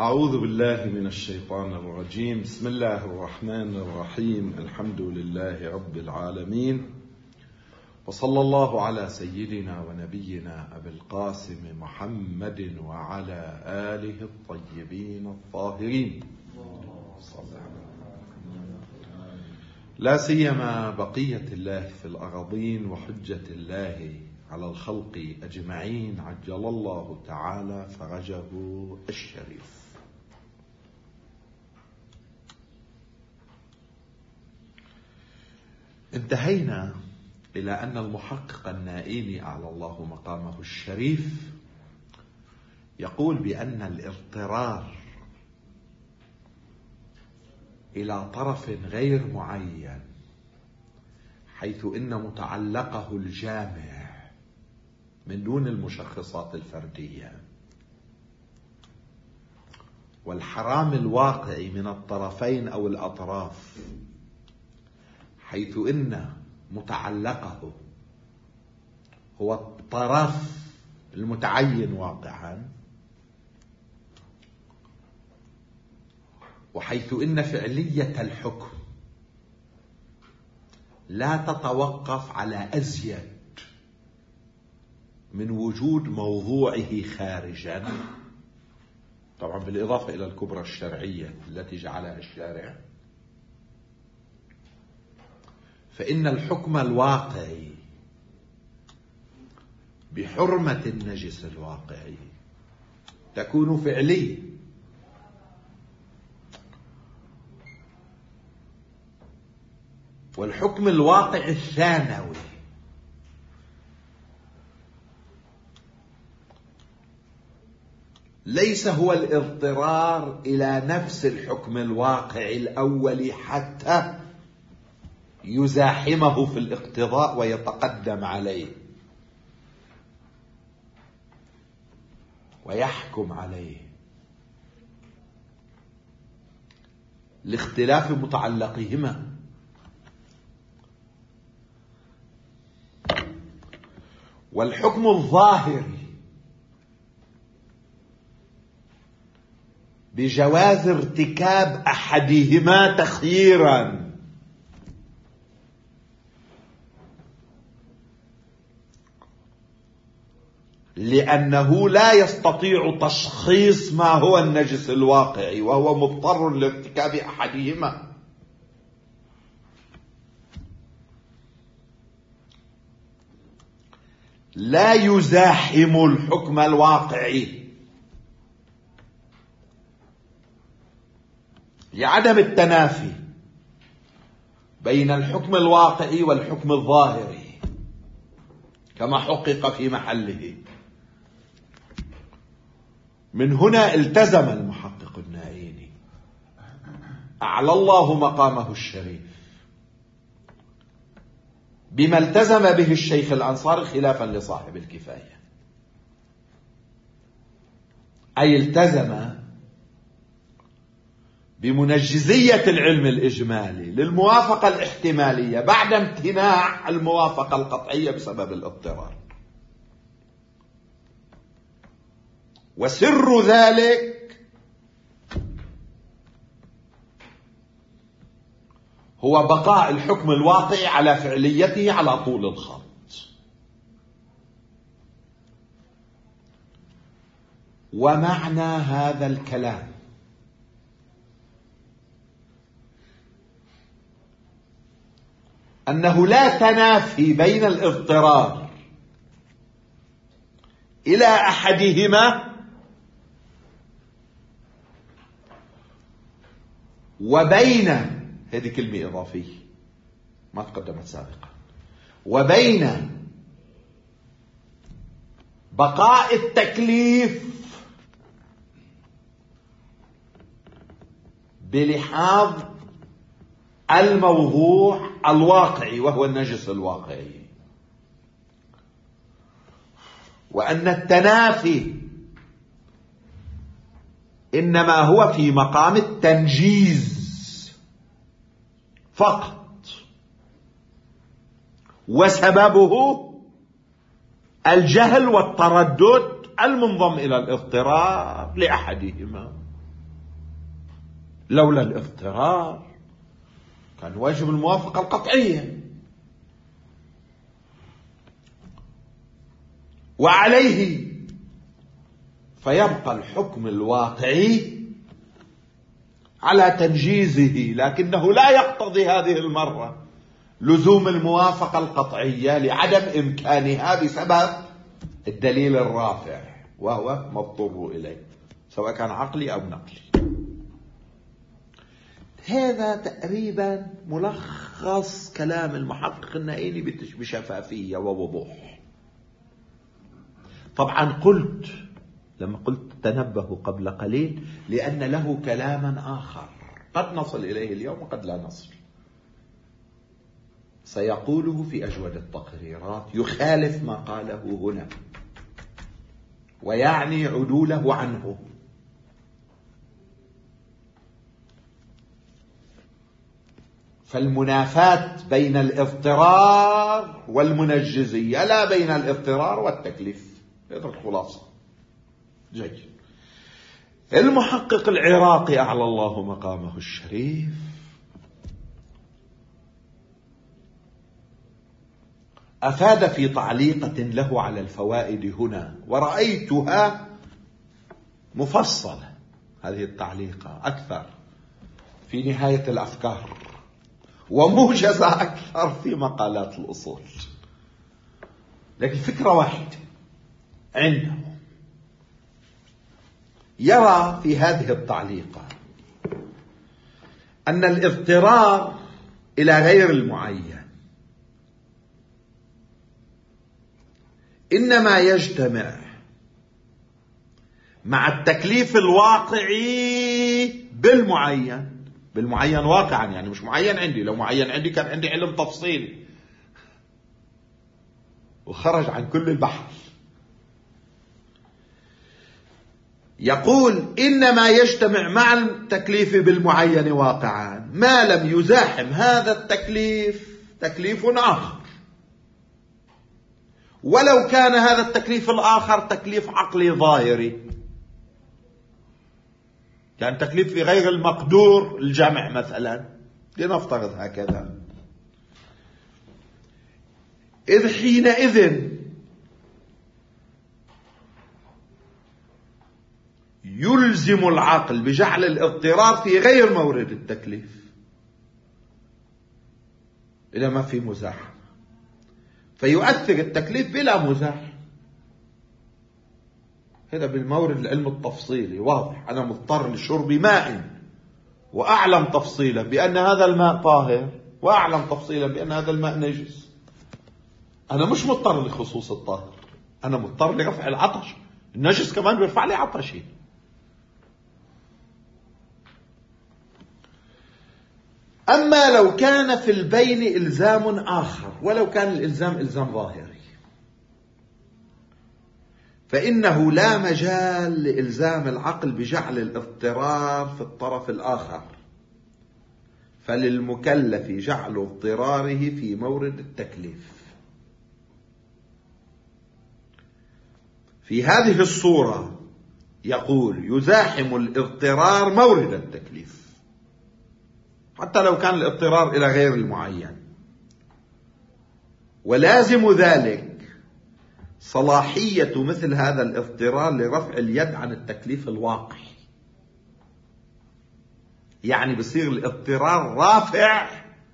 أعوذ بالله من الشيطان الرجيم. بسم الله الرحمن الرحيم. الحمد لله رب العالمين، وصلى الله على سيدنا ونبينا أبي القاسم محمد وعلى آله الطيبين الطاهرين، لا سيما بقية الله في الأراضين وحجة الله على الخلق أجمعين، عجل الله تعالى فرجه الشريف. انتهينا إلى أن المحقق النائيني أعلى الله مقامه الشريف يقول بأن الاضطرار إلى طرف غير معين، حيث إن متعلقه الجامع من دون المشخصات الفردية، والحرام الواقعي من الطرفين أو الأطراف، حيث إن متعلقه هو الطرف المتعين واقعا، وحيث إن فعلية الحكم لا تتوقف على أزيد من وجود موضوعه خارجا، طبعا بالإضافة إلى الكبرى الشرعية التي جعلها الشارع، فإن الحكم الواقعي بحرمة النجس الواقعي تكون فعلية، والحكم الواقع الثانوي ليس هو الاضطرار إلى نفس الحكم الواقع الأولي حتى يزاحمه في الاقتضاء ويتقدم عليه ويحكم عليه لاختلاف متعلقهما. والحكم الظاهري بجواز ارتكاب أحدهما تخييرا لأنه لا يستطيع تشخيص ما هو النجس الواقعي، وهو مضطر لارتكاب أحدهما، لا يزاحم الحكم الواقعي لعدم التنافي بين الحكم الواقعي والحكم الظاهري كما حقق في محله. من هنا التزم المحقق النائيني أعلى الله مقامه الشريف بما التزم به الشيخ الأنصاري خلافا لصاحب الكفاية، أي التزم بمنجزية العلم الإجمالي للموافقة الاحتمالية بعد امتناع الموافقة القطعية بسبب الاضطرار. وسر ذلك هو بقاء الحكم الواقعي على فعليته على طول الخط. ومعنى هذا الكلام أنه لا تنافي بين الاضطرار إلى أحدهما وبين، هذه كلمة إضافية ما تقدمت سابقا، وبين بقاء التكليف بلحاظ الموضوع الواقعي وهو النجس الواقعي، وأن التنافي إنما هو في مقام التنجيز فقط، وسببه الجهل والتردد المنضم إلى الاضطرار لأحدهما. لولا الاضطرار كان واجب الموافقة القطعية، وعليه فيبقى الحكم الواقعي على تنجيزه، لكنه لا يقتضي هذه المرة لزوم الموافقة القطعية لعدم إمكانها بسبب الدليل الرافع وهو مضطر إليه سواء كان عقلي أو نقلي. هذا تقريبا ملخص كلام المحقق النائيني بشفافية ووضوح. طبعا لما قلت تنبهوا قبل قليل لأن له كلاما آخر قد نصل إليه اليوم وقد لا نصل، سيقوله في أجود التقريرات يخالف ما قاله هنا ويعني عدوله عنه. فالمنافاة بين الاضطرار والمنجزية لا بين الاضطرار والتكليف. هذا الخلاصة. جيد. المحقق العراقي أعلى الله مقامه الشريف أفاد في تعليقة له على الفوائد هنا، ورأيتها مفصلة هذه التعليقة أكثر في نهاية الأفكار وموجزة أكثر في مقالات الأصول، لكن فكرة واحدة عنده. يرى في هذه التعليقة أن الاضطرار إلى غير المعين إنما يجتمع مع التكليف الواقعي بالمعين واقعا، يعني مش معين عندي. لو معين عندي كان عندي علم تفصيلي وخرج عن كل البحث. يقول إنما يجتمع مع التكليف بالمعين واقعا ما لم يزاحم هذا التكليف تكليف آخر، ولو كان هذا التكليف الآخر تكليف عقلي ظاهري، يعني تكليف في غير المقدور الجمع مثلا، لنفترض هكذا. إذ حينئذ يلزم العقل بجعل الاضطرار في غير مورد التكليف إذا ما في مزاحمة، فيؤثر التكليف بلا مزاحمة. هذا بالمورد العلم التفصيلي واضح. أنا مضطر لشرب ماء وأعلم تفصيلا بأن هذا الماء طاهر وأعلم تفصيلا بأن هذا الماء نجس. أنا مش مضطر لخصوص الطاهر، أنا مضطر لرفع العطش. النجس كمان بيرفع لي عطشي. أما لو كان في البين إلزام آخر، ولو كان الإلزام إلزام ظاهري، فإنه لا مجال لإلزام العقل بجعل الاضطرار في الطرف الآخر، فللمكلف جعل اضطراره في مورد التكليف. في هذه الصورة يقول يزاحم الاضطرار مورد التكليف حتى لو كان الاضطرار إلى غير المعين، ولازم ذلك صلاحية مثل هذا الاضطرار لرفع اليد عن التكليف الواقعي. يعني بصير الاضطرار رافع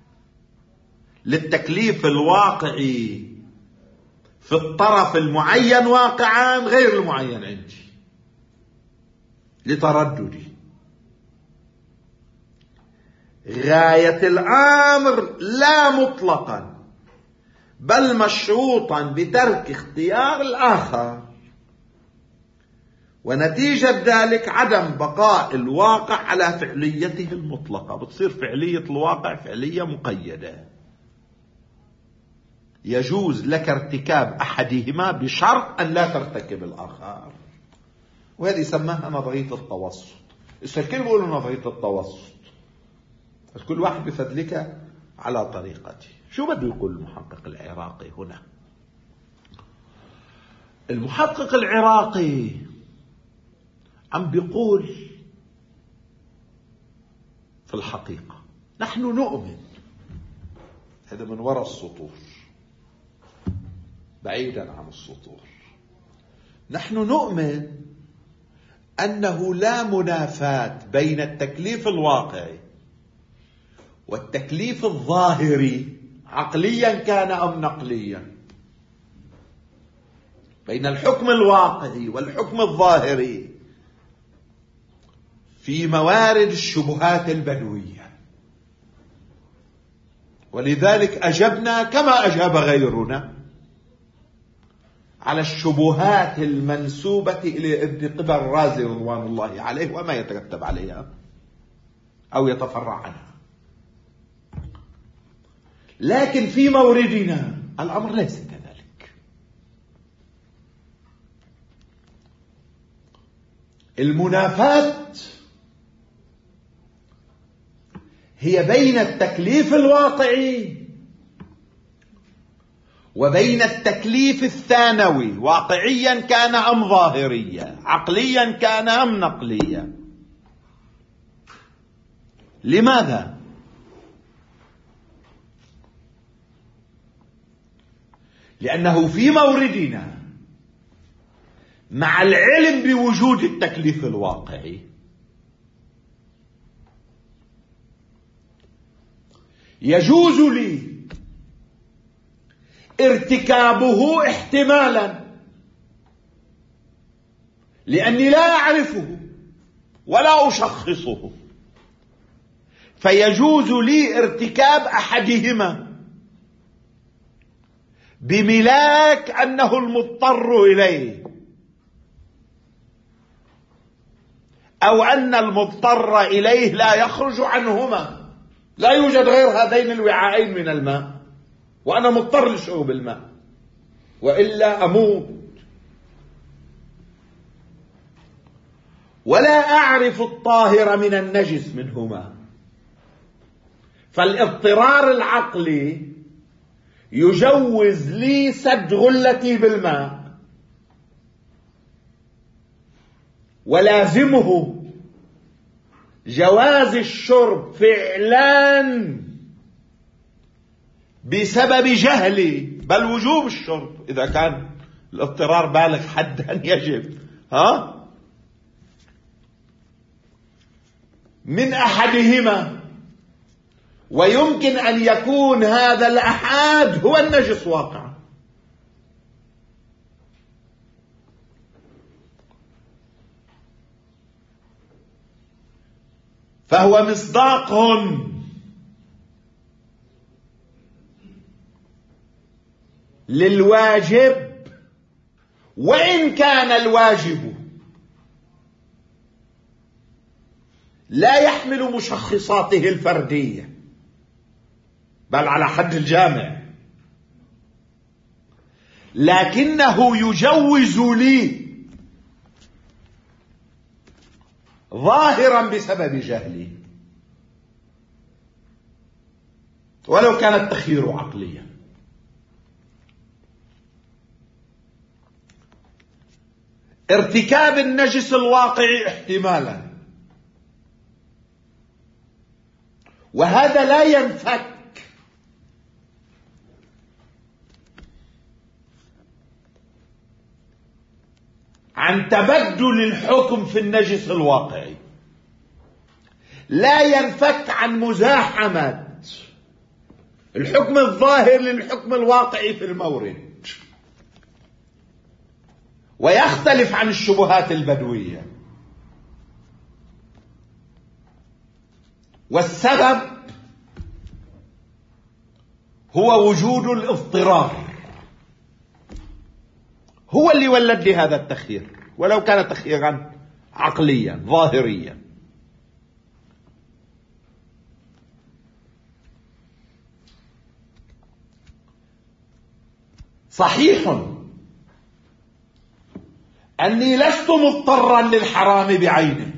للتكليف الواقعي في الطرف المعين واقعا غير المعين عندي لترددي. غاية الأمر لا مطلقا بل مشروطا بترك اختيار الآخر، ونتيجة ذلك عدم بقاء الواقع على فعليته المطلقة. بتصير فعلية الواقع فعلية مقيدة، يجوز لك ارتكاب أحدهما بشرط أن لا ترتكب الآخر، وهذه سماها نظرية التوسط. الكل بيقولوا نظرية التوسط، بس كل واحد بفضلك على طريقته. شو بده يقول المحقق العراقي هنا؟ المحقق العراقي عم بيقول في الحقيقة نحن نؤمن، هذا من وراء السطور بعيدا عن السطور، نحن نؤمن أنه لا منافاة بين التكليف الواقعي والتكليف الظاهري عقليا كان أم نقليا، بين الحكم الواقعي والحكم الظاهري في موارد الشبهات البدوية. ولذلك أجبنا كما أجاب غيرنا على الشبهات المنسوبة إلى ابن قبل الرازي رضوان الله عليه وما يترتب عليها أو يتفرع عنها. لكن في موردنا الأمر ليس كذلك. المنافاة هي بين التكليف الواقعي وبين التكليف الثانوي، واقعيا كان أم ظاهريا، عقليا كان أم نقليا. لماذا؟ لأنه في موردنا مع العلم بوجود التكليف الواقعي يجوز لي ارتكابه احتمالا لأني لا أعرفه ولا أشخصه، فيجوز لي ارتكاب أحدهما بملاك أنه المضطر إليه، أو أن المضطر إليه لا يخرج عنهما، لا يوجد غير هذين الوعاءين من الماء وأنا مضطر لشرب الماء وإلا أموت، ولا أعرف الطاهر من النجس منهما. فالاضطرار العقلي يجوز لي سد غلتي بالماء، ولازمه جواز الشرب فعلا بسبب جهلي، بل وجوب الشرب إذا كان الاضطرار بالغ حد أن يجب من أحدهما، ويمكن أن يكون هذا الأحد هو النجس واقعا. فهو مصداق للواجب، وإن كان الواجب لا يحمل مشخصاته الفردية بل على حد الجامع، لكنه يجوز لي ظاهرا بسبب جهلي ولو كان التخيير عقليا. ارتكاب النجس الواقعي احتمالا، وهذا لا ينفك عن تبدل الحكم في النجس الواقعي، لا ينفك عن مزاحمة الحكم الظاهر للحكم الواقعي في المورد، ويختلف عن الشبهات البدوية. والسبب هو وجود الاضطرار، هو اللي ولد لي هذا التخيير ولو كان تخييرا عقليا ظاهريا. صحيح أني لست مضطرا للحرام بعينه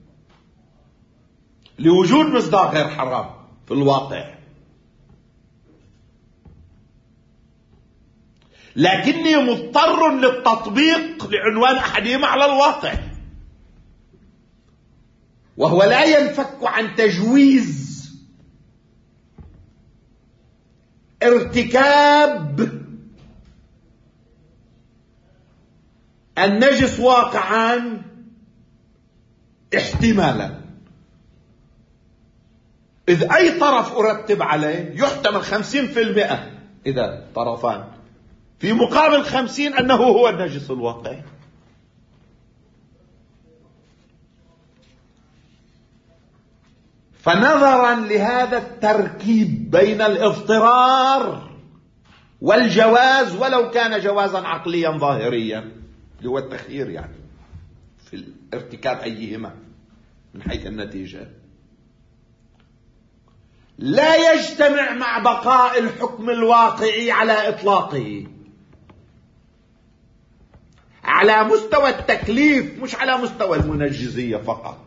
لوجود مصداق غير حرام في الواقع، لكني مضطر للتطبيق لعنوان أحدهما على الواقع، وهو لا ينفك عن تجويز ارتكاب النجس واقعا احتمالا، إذ أي طرف أرتب عليه يحتمل 50% إذا طرفان، في مقابل 50 أنه هو النجس الواقعي. فنظرا لهذا التركيب بين الاضطرار والجواز، ولو كان جوازا عقليا ظاهريا اللي هو التخيير يعني في ارتكاب أيهما من حيث النتيجة، لا يجتمع مع بقاء الحكم الواقعي على إطلاقه على مستوى التكليف، مش على مستوى المنجزية فقط.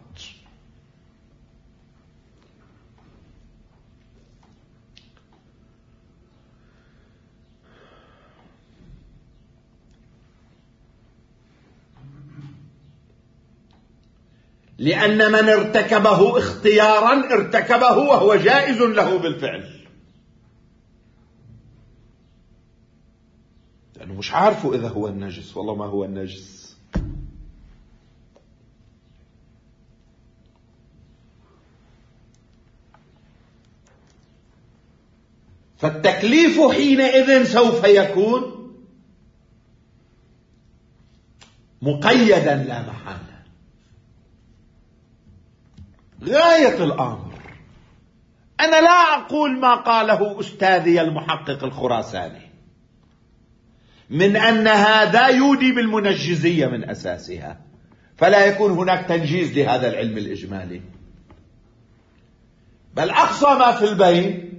لأن من ارتكبه اختيارا ارتكبه وهو جائز له بالفعل، لأنه مش عارفه إذا هو النجس والله ما هو النجس. فالتكليف حينئذ سوف يكون مقيدا لا محالة. غاية الأمر أنا لا أقول ما قاله أستاذي المحقق الخراساني من أن هذا يودي بالمنجزية من أساسها، فلا يكون هناك تنجيز لهذا العلم الإجمالي، بل أقصى ما في البين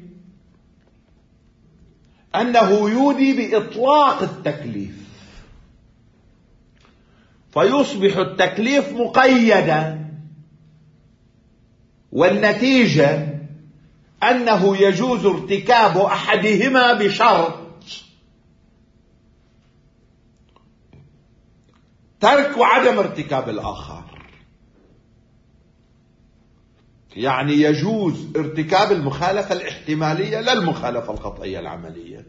أنه يودي بإطلاق التكليف، فيصبح التكليف مقيدا، والنتيجة أنه يجوز ارتكاب أحدهما بشرط ترك وعدم ارتكاب الآخر. يعني يجوز ارتكاب المخالفة الاحتمالية لا المخالفة القطعية العملية.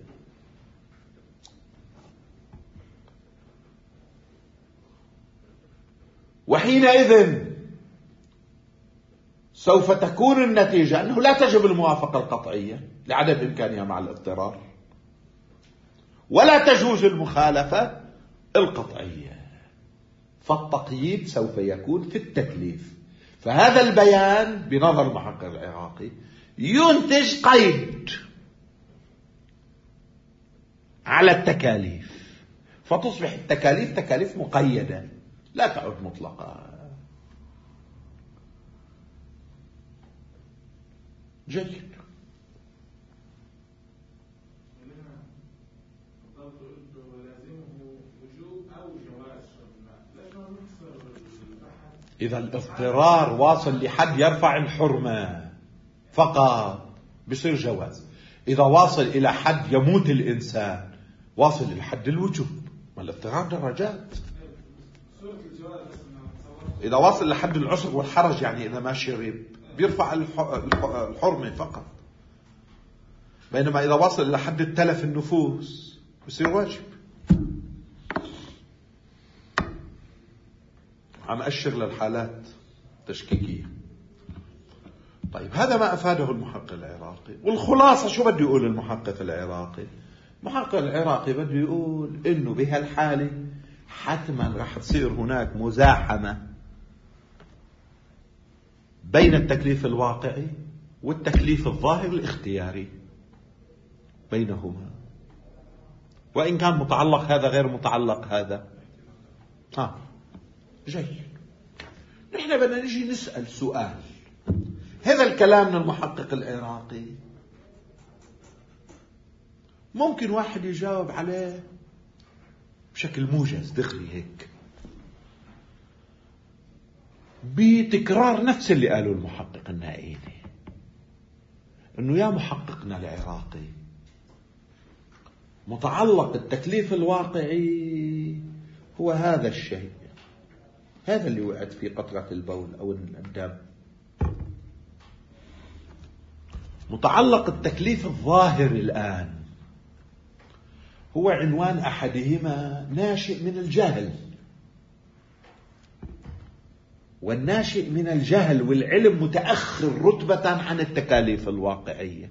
وحينئذ سوف تكون النتيجة أنه لا تجب الموافقة القطعية لعدم إمكانها مع الاضطرار، ولا تجوز المخالفة القطعية، فالتقييد سوف يكون في التكليف. فهذا البيان بنظر المحقق العراقي ينتج قيد على التكاليف، فتصبح التكاليف تكاليف مقيدة لا تعد مطلقة. جيد. إذا الاضطرار واصل لحد يرفع الحرمة فقط بصير جواز، إذا واصل إلى حد يموت الإنسان واصل إلى حد الوجوب، ما الاضطرار درجات. إذا واصل لحد العسر والحرج يعني إذا ما شرب بيرفع الحرمة فقط، بينما إذا واصل إلى حد التلف النفوس بصير واجب. عم أشر للحالات تشكيكية. طيب هذا ما أفاده المحقق العراقي، والخلاصة شو بده يقول المحقق العراقي؟ المحقق العراقي بده يقول إنه بهالحالة حتما راح تصير هناك مزاحمة بين التكليف الواقعي والتكليف الظاهر الاختياري بينهما، وإن كان متعلق هذا غير متعلق هذا. جيد. نحن بدنا نجي نسأل سؤال، هذا الكلام من المحقق العراقي ممكن واحد يجاوب عليه بشكل موجز دغري هيك بتكرار نفس اللي قاله المحقق النائيني، انه يا محققنا العراقي متعلق التكليف الواقعي هو هذا الشيء، هذا اللي وقعت في قطرة البول أو الدم، متعلق التكليف الظاهر الآن هو عنوان أحدهما ناشئ من الجهل، والناشئ من الجهل والعلم متأخر رتبة عن التكاليف الواقعية.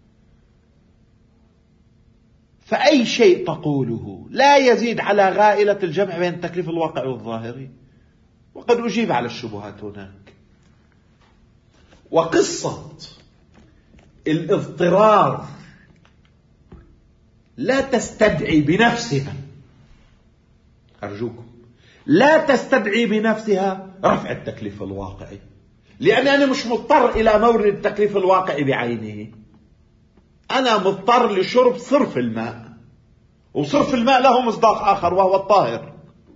فأي شيء تقوله لا يزيد على غائلة الجمع بين التكليف الواقعي والظاهري، وقد أجيب على الشبهات هناك. وقصة الاضطرار لا تستدعي بنفسها، أرجوكم، لا تستدعي بنفسها رفع التكليف الواقعي، لأن أنا مش مضطر إلى مورد التكليف الواقعي بعينه. أنا مضطر لشرب صرف الماء، وصرف الماء له مصداق آخر وهو الطاهر،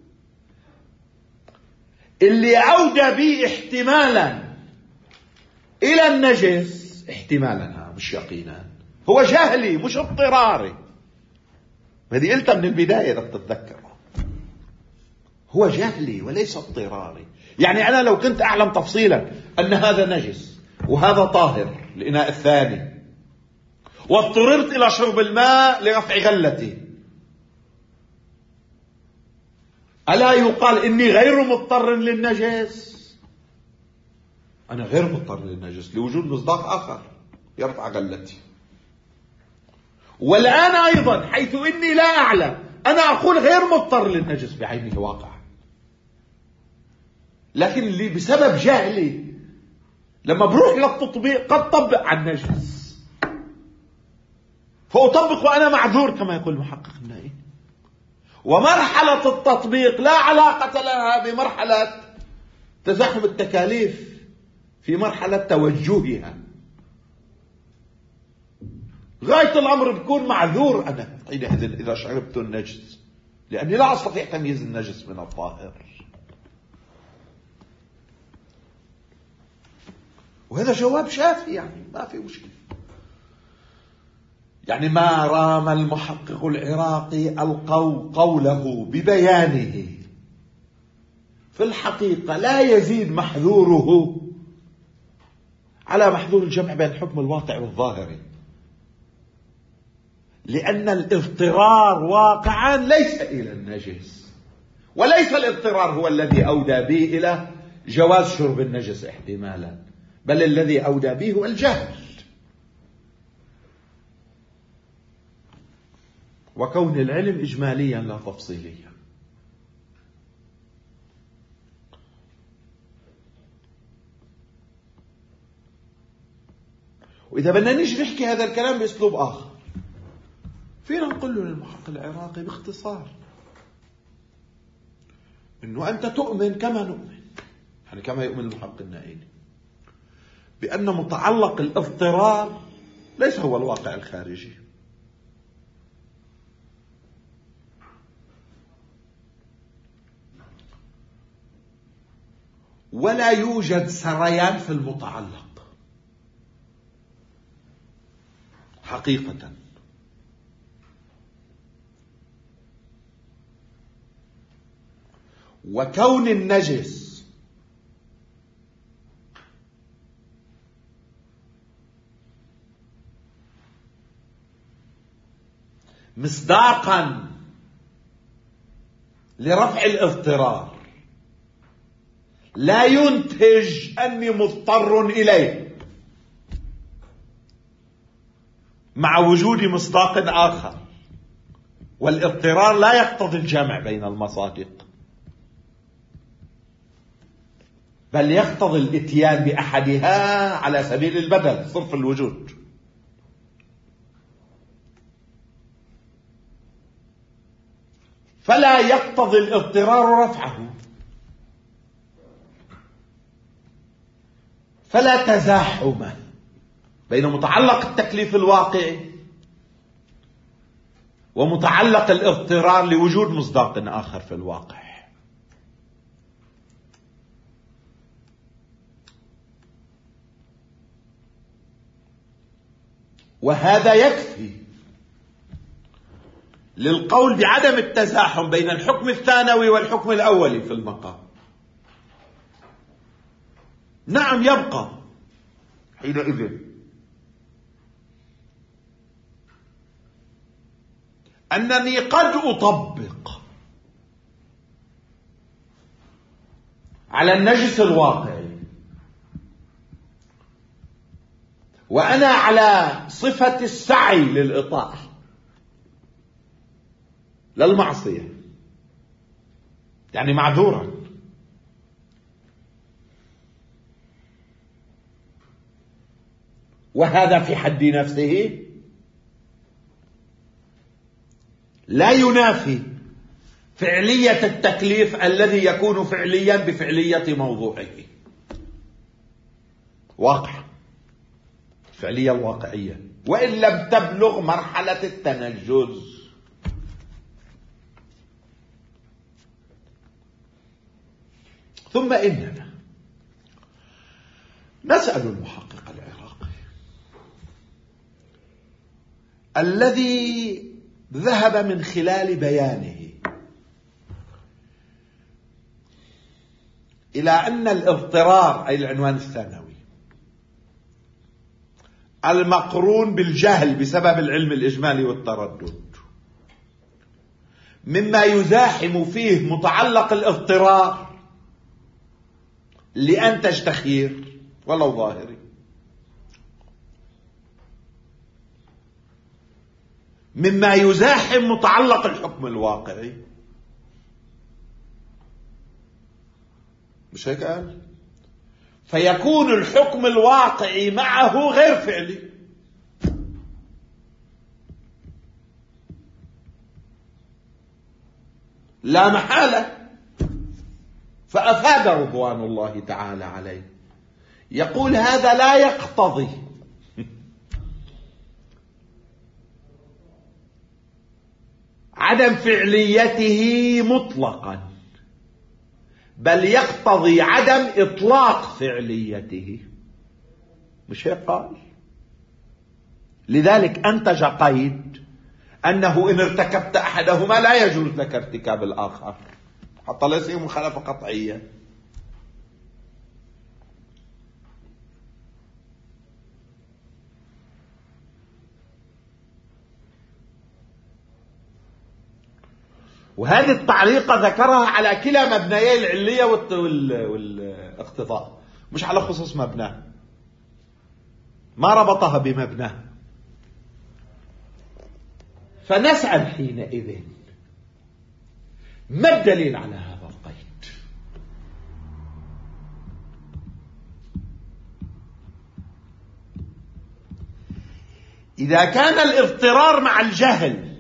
اللي أودى بي احتمالا إلى النجس، احتمالا مش يقينا، هو جهلي مش اضطراري. هذه قلتها من البداية إذا تتذكر، هو جهلي وليس اضطراري. يعني أنا لو كنت أعلم تفصيلا أن هذا نجس وهذا طاهر الإناء الثاني، واضطررت إلى شرب الماء لرفع غلتي، ألا يقال إني غير مضطر للنجس؟ أنا غير مضطر للنجس لوجود مصداق آخر يرفع غلتي. والآن أيضا حيث إني لا أعلم، أنا أقول غير مضطر للنجس بعينه واقع، لكن اللي بسبب جهلي لما بروح للتطبيق قد طبق على النجس، فأطبق وأنا معذور كما يقول المحقق النائي. ومرحلة التطبيق لا علاقة لها بمرحلة تزاحم التكاليف في مرحلة توجهها. غاية الأمر بكون معذور أنا إذا شربت النجس، لأني لا أستطيع تمييز النجس من الطاهر. وهذا جواب شافي، يعني ما في مشكلة. يعني ما رام المحقق العراقي قوله ببيانه، في الحقيقة لا يزيد محذوره على محذور الجمع بين الحكم الواقع والظاهري، لأن الاضطرار واقعا ليس إلى النجس، وليس الاضطرار هو الذي أودى به إلى جواز شرب النجس احتمالا، بل الذي أودى به هو الجهل، وكون العلم إجماليا لا تفصيليا. وإذا بدنا نيجي نحكي هذا الكلام بأسلوب آخر، فينا نقول له للمحقق العراقي باختصار إنه أنت تؤمن كما نؤمن، يعني كما يؤمن المحقق النائلي، بأن متعلق الاضطرار ليس هو الواقع الخارجي، ولا يوجد سريان في المتعلق حقيقة. وكون النجس مصداقا لرفع الاضطرار لا ينتج أني مضطر إليه، مع وجود مصداق آخر. والاضطرار لا يقتضي الجمع بين المصادق، بل يقتضي الاتيان بأحدها على سبيل البدل، صرف الوجود. فلا يقتضي الاضطرار رفعه، فلا تزاحم بين متعلق التكليف الواقعي ومتعلق الاضطرار لوجود مصداق آخر في الواقع. وهذا يكفي للقول بعدم التزاحم بين الحكم الثانوي والحكم الأولي في المقام. نعم، يبقى حينئذ أنني قد أطبق على النجس الواقعي وأنا على صفة السعي للإطاعة للمعصية، يعني معذورا، وهذا في حد نفسه لا ينافي فعلية التكليف الذي يكون فعليا بفعلية موضوعه. واقع، فعلية الواقعية، وإن لم تبلغ مرحلة التنجز. ثم إننا نسأل المحقق العراقي الذي ذهب من خلال بيانه إلى أن الاضطرار، أي العنوان الثانوي، المقرون بالجهل بسبب العلم الإجمالي والتردد، مما يزاحم فيه متعلق الاضطرار لأنتج تخيير ولو ظاهري، مما يزاحم متعلق الحكم الواقعي. مش هيك قال؟ فيكون الحكم الواقعي معه غير فعلي. لا محالة. فأفاد رضوان الله تعالى عليه يقول هذا لا يقتضي عدم فعليته مطلقا، بل يقتضي عدم إطلاق فعليته. مش هيك قال؟ لذلك أنتج قيد أنه إن ارتكبت أحدهما لا يجوز لك ارتكاب الآخر، حتى ليس مخالفة قطعية. وهذه التعليقة ذكرها على كلا مبنيي العلية والاقتضاء، مش على خصوص مبناه، ما ربطها بمبناه. فنسأل حينئذ ما الدليل على هذا القيد؟ إذا كان الاضطرار مع الجهل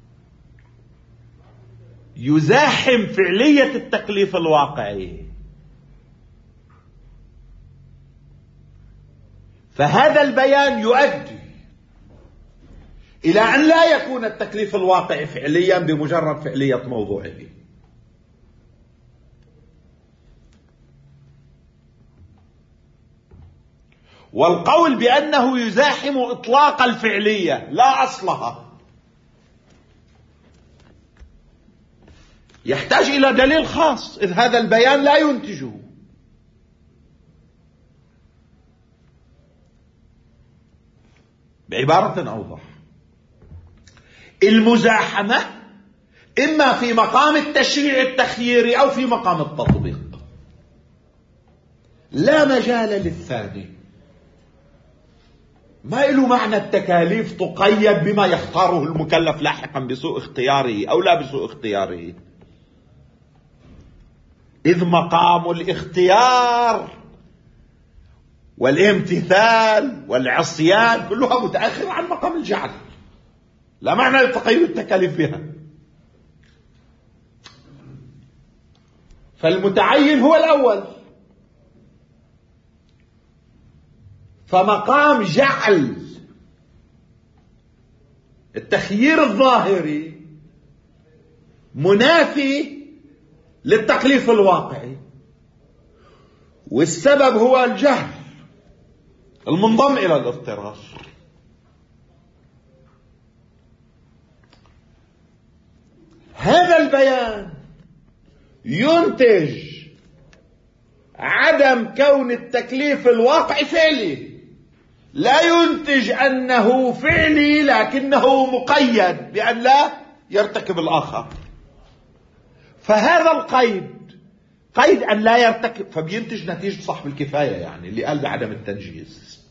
يزاحم فعلية التكليف الواقعي، فهذا البيان يؤدي إلى أن لا يكون التكليف الواقعي فعليا بمجرد فعلية موضوعه. والقول بأنه يزاحم إطلاق الفعلية لا أصلها يحتاج إلى دليل خاص، إذ هذا البيان لا ينتجه. بعبارة أوضح، المزاحمة إما في مقام التشريع التخييري أو في مقام التطبيق، لا مجال للثاني. ما له معنى التكاليف تقيد بما يختاره المكلف لاحقا بسوء اختياره أو لا بسوء اختياره، إذ مقام الاختيار والامتثال والعصيان كلها متأخرة عن مقام الجعل، لا معنى لتقيد التكاليف بها. فالمتعين هو الأول، فمقام جعل التخيير الظاهري منافي للتكليف الواقعي، والسبب هو الجهل المنضم إلى الاضطرار. هذا البيان ينتج عدم كون التكليف الواقعي فعلي، لا ينتج أنه فعلي لكنه مقيد بأن لا يرتكب الآخر. فهذا القيد قيد أن لا يرتكب، فبينتج نتيجة صاحب الكفاية، يعني اللي قال بعدم التنجيز.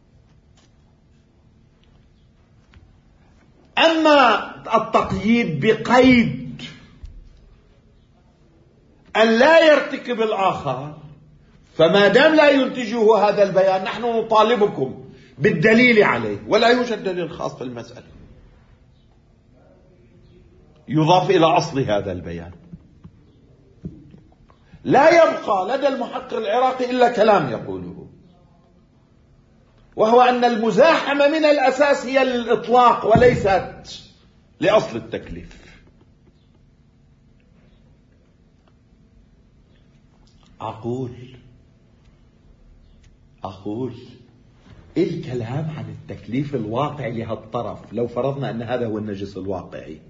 أما التقييد بقيد أن لا يرتكب الآخر، فما دام لا ينتجه هذا البيان نحن نطالبكم بالدليل عليه، ولا يوجد دليل خاص في المسألة يضاف إلى أصل هذا البيان. لا يبقى لدى المحقق العراقي إلا كلام يقوله، وهو أن المزاحمة من الأساس هي للإطلاق وليست لأصل التكليف. أقول الكلام عن التكليف الواقعي لهالطرف، لو فرضنا أن هذا هو النجس الواقعي،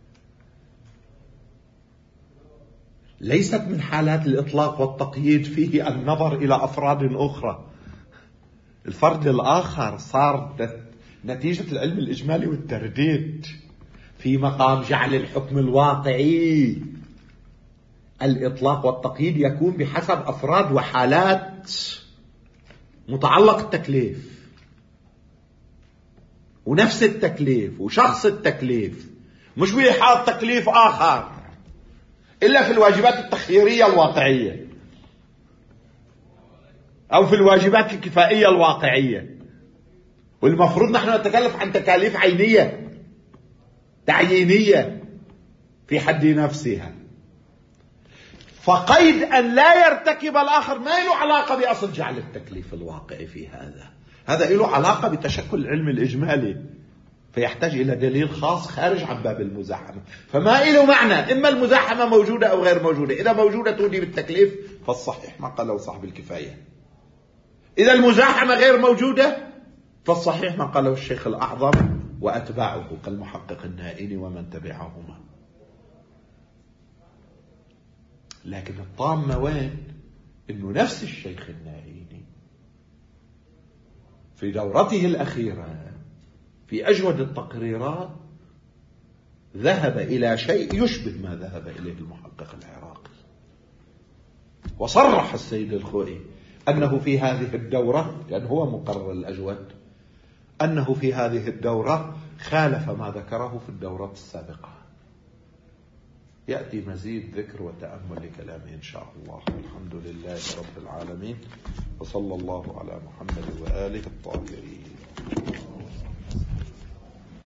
ليست من حالات الإطلاق والتقييد فيه النظر إلى أفراد أخرى. الفرد الآخر صار نتيجة العلم الإجمالي والترديد في مقام جعل الحكم الواقعي. الإطلاق والتقييد يكون بحسب أفراد وحالات متعلق التكليف، ونفس التكليف وشخص التكليف، مش بإيحاء تكليف آخر إلا في الواجبات التخييرية الواقعية أو في الواجبات الكفائية الواقعية. والمفروض نحن نتكلم عن تكاليف عينية تعيينية في حد نفسها. فقيد أن لا يرتكب الآخر ما له علاقة بأصل جعل التكليف الواقعي في هذا له علاقة بتشكل العلم الإجمالي، فيحتاج إلى دليل خاص خارج عن باب المزاحمة. فما له معنى إما المزاحمة موجودة أو غير موجودة. إذا موجودة توجب التكليف فالصحيح ما قاله صاحب الكفاية، إذا المزاحمة غير موجودة فالصحيح ما قاله الشيخ الأعظم وأتباعه كالمحقق النائني ومن تبعهما. لكن الطامة وين؟ إنه نفس الشيخ النائني في دورته الأخيرة في أجود التقريرات ذهب إلى شيء يشبه ما ذهب إليه المحقق العراقي، وصرح السيد الخوئي أنه في هذه الدورة، لأنه هو مقرر الأجود، أنه في هذه الدورة خالف ما ذكره في الدورة السابقة. يأتي مزيد ذكر وتأمل لكلامه إن شاء الله. الحمد لله رب العالمين، وصلى الله على محمد وآله الطاهرين.